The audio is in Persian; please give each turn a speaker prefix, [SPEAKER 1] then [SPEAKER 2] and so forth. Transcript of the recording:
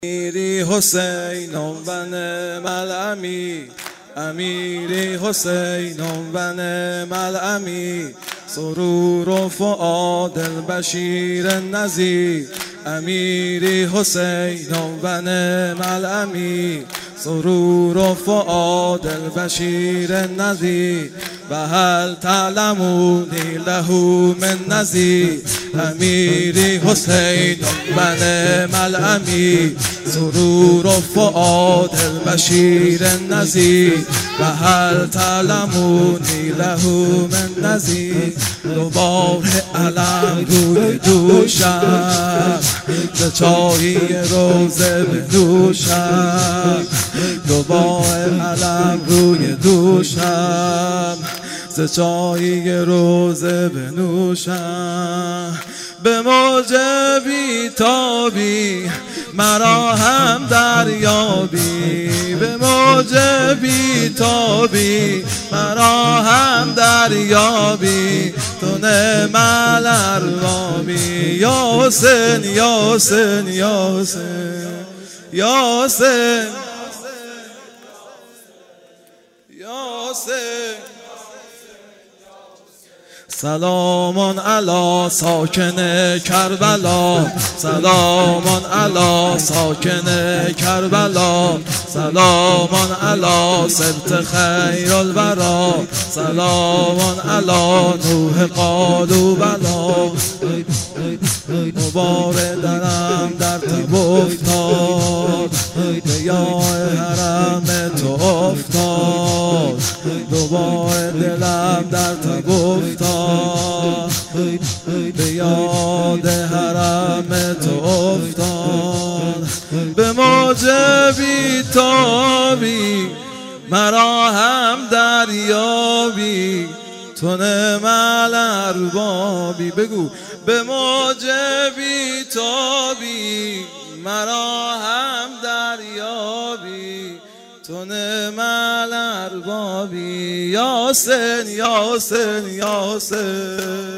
[SPEAKER 1] امیری حسین و نعم الامیر، امیری حسین و نعم الامیر، سرور و فؤاد البشیر النذیر. امیری حسین و نعم الامیر، سرور و فؤاد البشیر النذیر. و هل تعلمونی له من نذیر. امیری حسین و نعم الامیر، سرور و فؤاد البشیر النذیر. و هل تعلمونی له من نذیر. دوباره علم روی دوشم، به چایی روزه بنوشم. دوباره علم روی دوشم، ز چایی روزه بنوشم. به موج بیتابی مرا هم دریابی، به موج بیتابی مرا هم دریابی. تو نعم الاربابی یا حسین یا حسین یا حسین یا حسین یا حسین. سلام علی ساکن کربلا، سلام علی ساکن کربلا، سلام علی سبط خیر الورا، سلام علی نوح قالوا بلا. دوباره درم در تب افتاد، به یاد حرم تو افتاد. دوباره دلم در تب افتاد، به یاد حرم تو افتاد. به موج بیتابی مرا هم دریابی، تو نعم الاربابی. بگو به موج بیتابی مرا هم دریابی، تو نعم الاربابی. یا حسین یا حسین یا حسین.